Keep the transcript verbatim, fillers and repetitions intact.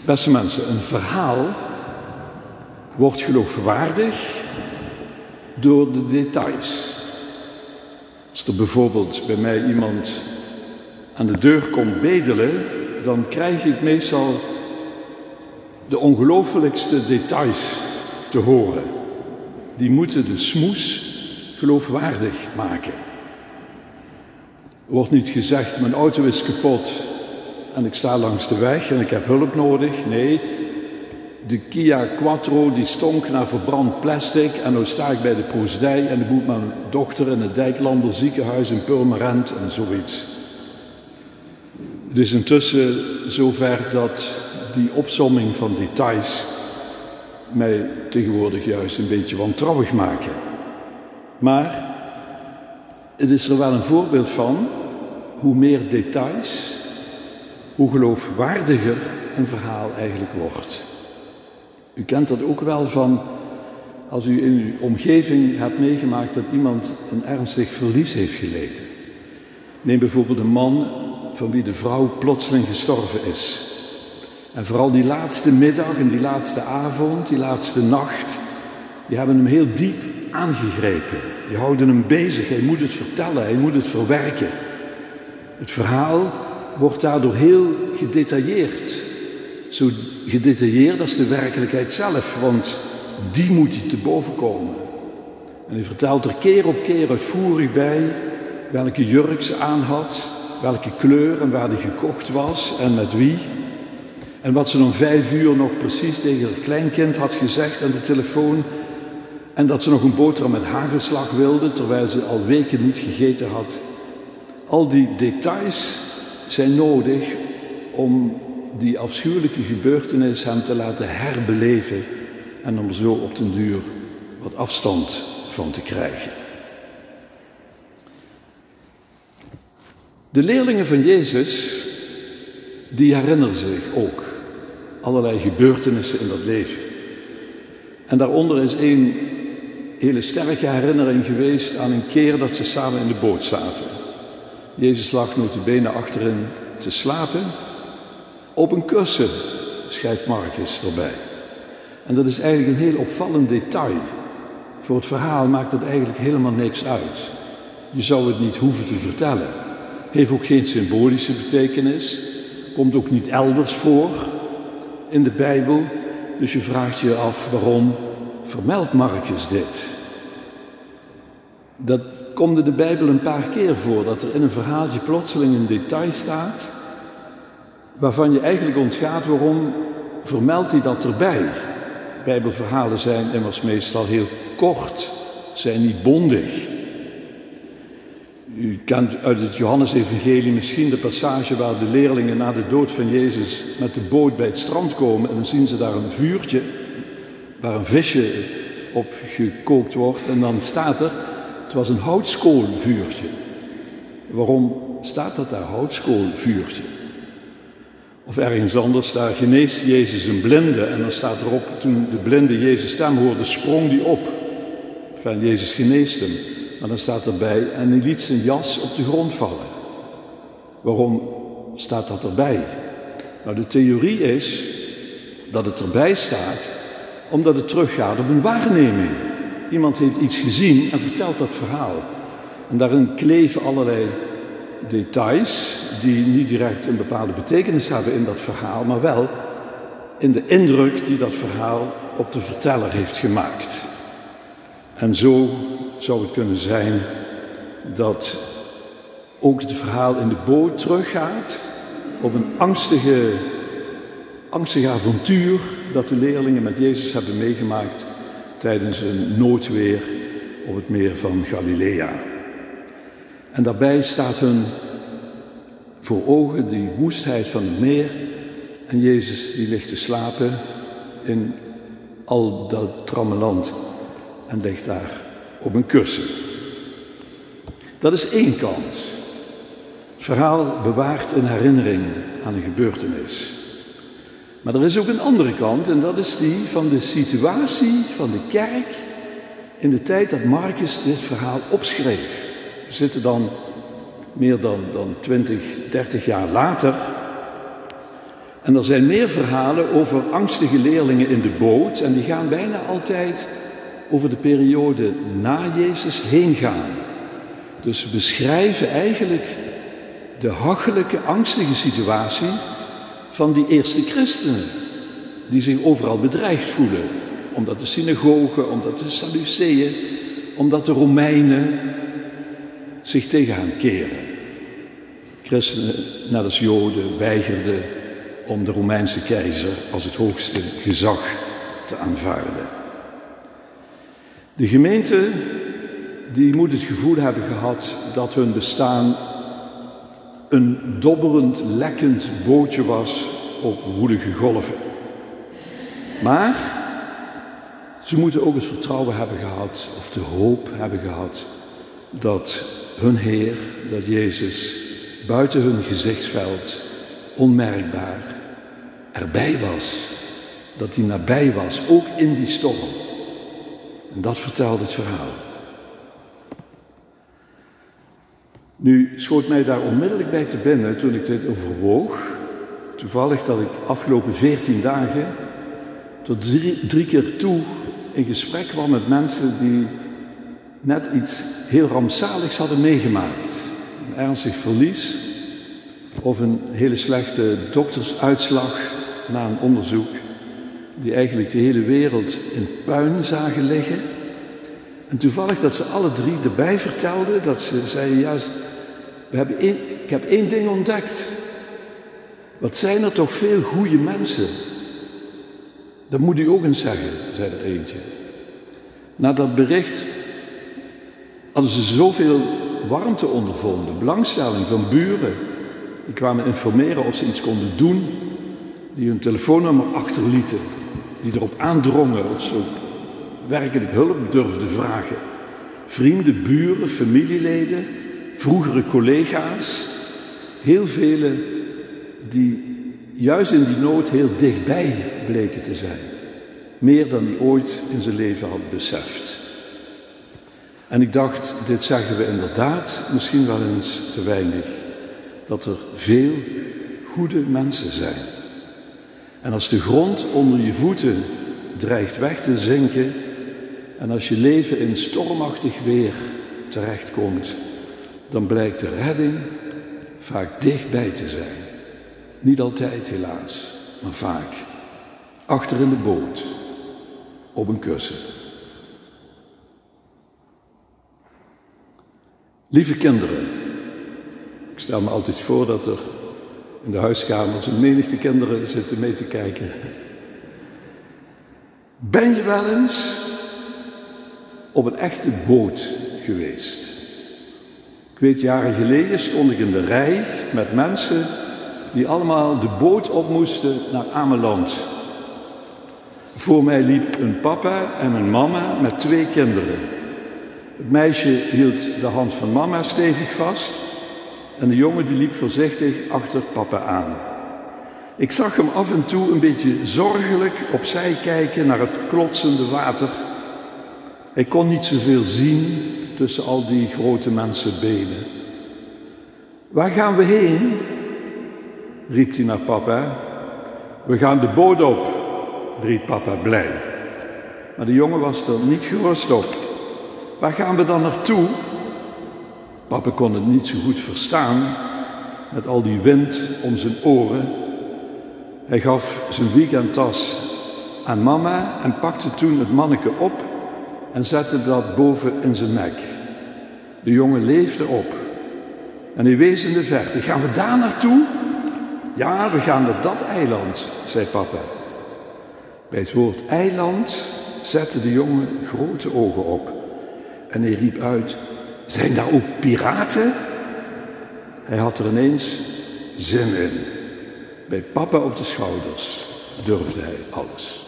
Beste mensen, een verhaal wordt geloofwaardig door de details. Als er bijvoorbeeld bij mij iemand aan de deur komt bedelen, dan krijg ik meestal de ongelooflijkste details te horen. Die moeten de smoes geloofwaardig maken. Er wordt niet gezegd, mijn auto is kapot en ik sta langs de weg en ik heb hulp nodig. Nee, de Kia Quattro die stonk naar verbrand plastic en nu sta ik bij de proosdij en ik moet mijn dochter in het Dijklander ziekenhuis in Purmerend en zoiets. Het is intussen zover dat die opsomming van details mij tegenwoordig juist een beetje wantrouwig maken. Maar het is er wel een voorbeeld van, hoe meer details, hoe geloofwaardiger een verhaal eigenlijk wordt. U kent dat ook wel van, als u in uw omgeving hebt meegemaakt dat iemand een ernstig verlies heeft geleden. Neem bijvoorbeeld een man van wie de vrouw plotseling gestorven is. En vooral die laatste middag en die laatste avond, die laatste nacht, die hebben hem heel diep aangegrepen. Die houden hem bezig, hij moet het vertellen, hij moet het verwerken. Het verhaal wordt daardoor heel gedetailleerd. Zo gedetailleerd als de werkelijkheid zelf, want die moet je te boven komen. En hij vertelt er keer op keer uitvoerig bij welke jurk ze aan had, welke kleur en waar die gekocht was en met wie. En wat ze om vijf uur nog precies tegen haar kleinkind had gezegd aan de telefoon. En dat ze nog een boterham met hagelslag wilde, terwijl ze al weken niet gegeten had. Al die details zijn nodig om die afschuwelijke gebeurtenis hem te laten herbeleven en om er zo op den duur wat afstand van te krijgen. De leerlingen van Jezus, die herinneren zich ook allerlei gebeurtenissen in dat leven. En daaronder is één hele sterke herinnering geweest aan een keer dat ze samen in de boot zaten. Jezus lag nota bene achterin te slapen. Op een kussen, schrijft Marcus erbij. En dat is eigenlijk een heel opvallend detail. Voor het verhaal maakt het eigenlijk helemaal niks uit. Je zou het niet hoeven te vertellen. Heeft ook geen symbolische betekenis. Komt ook niet elders voor in de Bijbel. Dus je vraagt je af, waarom vermeldt Marcus dit? Dat komt in de Bijbel een paar keer voor, dat er in een verhaaltje plotseling een detail staat, waarvan je eigenlijk ontgaat waarom vermeldt hij dat erbij. Bijbelverhalen zijn immers meestal heel kort, zijn niet bondig. U kent uit het Johannesevangelie misschien de passage waar de leerlingen na de dood van Jezus met de boot bij het strand komen en dan zien ze daar een vuurtje waar een visje op gekookt wordt en dan staat er, het was een houtskoolvuurtje. Waarom staat dat daar, houtskoolvuurtje? Of ergens anders, daar geneest Jezus een blinde en dan staat erop, toen de blinde Jezus' stem hoorde, sprong die op. Enfin, Jezus geneest hem. Maar dan staat erbij, en hij liet zijn jas op de grond vallen. Waarom staat dat erbij? Nou, de theorie is dat het erbij staat omdat het teruggaat op een waarneming. Iemand heeft iets gezien en vertelt dat verhaal. En daarin kleven allerlei details die niet direct een bepaalde betekenis hebben in dat verhaal, maar wel in de indruk die dat verhaal op de verteller heeft gemaakt. En zo zou het kunnen zijn dat ook het verhaal in de boot teruggaat op een angstige, angstig avontuur dat de leerlingen met Jezus hebben meegemaakt tijdens een noodweer op het meer van Galilea. En daarbij staat hun voor ogen die woestheid van het meer en Jezus die ligt te slapen in al dat trammeland en ligt daar op een kussen. Dat is één kant. Het verhaal bewaart een herinnering aan een gebeurtenis. Maar er is ook een andere kant en dat is die van de situatie van de kerk in de tijd dat Marcus dit verhaal opschreef. We zitten dan meer dan, dan twintig, dertig jaar later En er zijn meer verhalen over angstige leerlingen in de boot. En die gaan bijna altijd over de periode na Jezus heen gaan. Dus ze beschrijven eigenlijk de hachelijke, angstige situatie van die eerste christenen. Die zich overal bedreigd voelen. Omdat de synagogen, omdat de Sadduceeën, omdat de Romeinen zich tegen hen keren. Christenen, net als Joden, weigerden om de Romeinse keizer als het hoogste gezag te aanvaarden. De gemeente die moet het gevoel hebben gehad dat hun bestaan een dobberend, lekkend bootje was op woelige golven. Maar ze moeten ook het vertrouwen hebben gehad, of de hoop hebben gehad, dat hun Heer, dat Jezus, buiten hun gezichtsveld, onmerkbaar, erbij was. Dat hij nabij was, ook in die storm. En dat vertelt het verhaal. Nu schoot mij daar onmiddellijk bij te binnen toen ik dit overwoog. Toevallig dat ik afgelopen veertien dagen tot drie, drie keer toe in gesprek kwam met mensen die net iets heel rampzaligs hadden meegemaakt. Een ernstig verlies of een hele slechte doktersuitslag na een onderzoek die eigenlijk de hele wereld in puin zagen liggen. En toevallig dat ze alle drie erbij vertelden, dat ze zeiden juist, we hebben één, ik heb één ding ontdekt. Wat zijn er toch veel goede mensen. Dat moet u ook eens zeggen, zei er eentje. Na dat bericht hadden ze zoveel warmte ondervonden, belangstelling van buren. Die kwamen informeren of ze iets konden doen, die hun telefoonnummer achterlieten, die erop aandrongen of ze werkelijk hulp durfden vragen. Vrienden, buren, familieleden, vroegere collega's, heel velen die juist in die nood heel dichtbij bleken te zijn. Meer dan hij ooit in zijn leven had beseft. En ik dacht, dit zeggen we inderdaad misschien wel eens te weinig. Dat er veel goede mensen zijn. En als de grond onder je voeten dreigt weg te zinken en als je leven in stormachtig weer terechtkomt, dan blijkt de redding vaak dichtbij te zijn. Niet altijd helaas, maar vaak. Achter in de boot, op een kussen. Lieve kinderen, ik stel me altijd voor dat er in de huiskamers een menigte kinderen zitten mee te kijken. Ben je wel eens op een echte boot geweest? Ik weet, jaren geleden stond ik in de rij met mensen die allemaal de boot op moesten naar Ameland. Voor mij liep een papa en een mama met twee kinderen. Het meisje hield de hand van mama stevig vast en de jongen die liep voorzichtig achter papa aan. Ik zag hem af en toe een beetje zorgelijk opzij kijken naar het klotsende water. Hij kon niet zoveel zien tussen al die grote mensenbenen. Waar gaan we heen? Riep hij naar papa. We gaan de boot op, riep papa blij. Maar de jongen was er niet gerust op. Waar gaan we dan naartoe? Papa kon het niet zo goed verstaan, met al die wind om zijn oren. Hij gaf zijn weekendtas aan mama en pakte toen het manneke op en zette dat boven in zijn nek. De jongen leefde op en hij wees in de verte. Gaan we daar naartoe? Ja, we gaan naar dat eiland, zei papa. Bij het woord eiland zette de jongen grote ogen op en hij riep uit, zijn daar ook piraten? Hij had er ineens zin in. Bij papa op de schouders durfde hij alles.